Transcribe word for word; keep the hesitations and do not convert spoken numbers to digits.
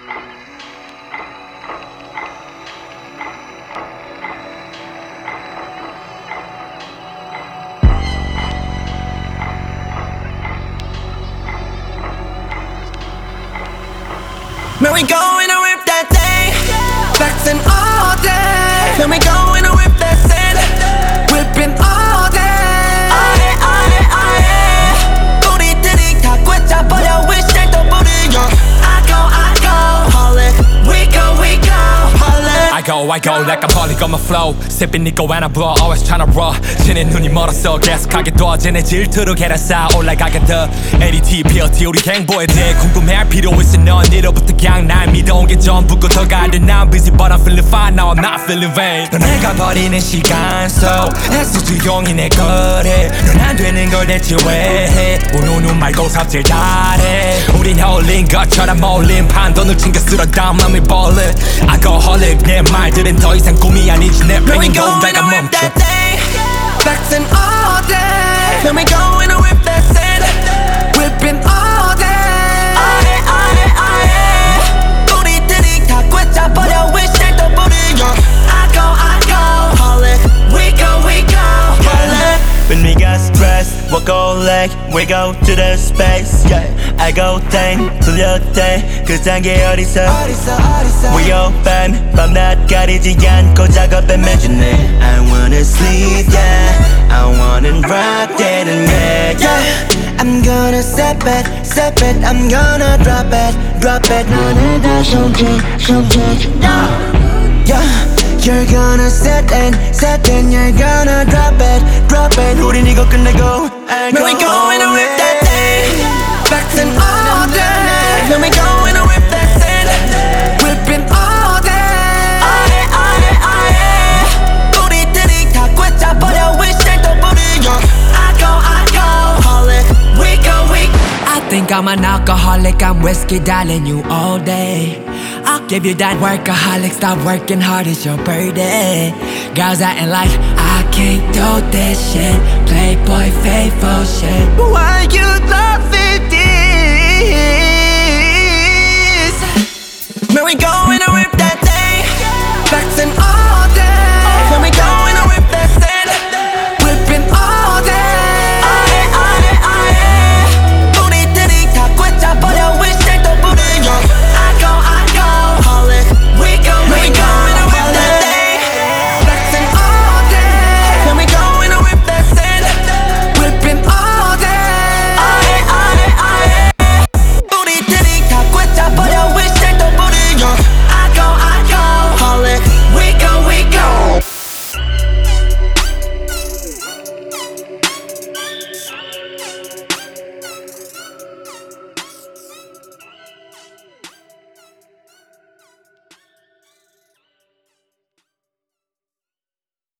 Man, we going to rip that thing, flexing all day. Man, we going to rip that sin, whipping all day. 아예 아예 아예 우리들이 다 꿰차버려 wish 날 또 부르려. I go I go holic, we go we go holic. I go I go like I'm holic on my flow. sipping 니꺼 when I blow always tryna raw. 쟤네 눈이 멀었어 계속하게 둬. 쟤네 질투로 계란 쌓아 올라가게 더. 에이디티 피어티 우리 행보에 대해 궁금해할 필요 있어. 넌 니로부터 그냥 날 믿어온 게 전부고 더 가야 돼. I'm busy but I'm feeling fine now I'm not feeling vain. 넌 내가 버리는 시간 속 애써 조용히 내 거래. 넌 안 되는 걸 대체 왜 해. 우누누 말고 삽질 잘해. 우린 홀린 것처럼 몰린 판돈을 챙겨 쓸어 담 맘이 벌레. I go holic 내 말들은 더 이상 꿈이 아니지 내 팽인 공다가 멈춰. Flexing all day. Then we going to rip that sin, whipping all day. 아예 아예 아예 우리들이 다 꿰차버려 wish 날 또 부르려. I go I go holic, we go we go holic. When we got stressed, we'll go leg, we go to the space. Yeah, I go 땡, 돌려대 그 단계 어디서? 어디서 어디서? We open, 밤낮 가리지 않고 작업에 매주네. I wanna sleep, yeah, I wanna rock that and yeah, yeah. I'm gonna step it, step it, I'm gonna drop it, drop it. 너는 다 손짓, 손짓, yeah. You're gonna set it, set it, you're gonna drop it, drop it. 우린 이거 끝내고 I Man, we going to rip that thing, flexing all day. Man, we going to rip that sin, whipping all day. 아예 아예 아예 우리들이 다 꿰차버려 wish 날 또 부르려. I go I go holic, we go we go. I think I'm an alcoholic, I'm whiskey darling you all day. I'll give you that workaholic, stop working hard, it's your birthday. Girls acting like I can't do this shit, playboy faithful shit. Why you love it?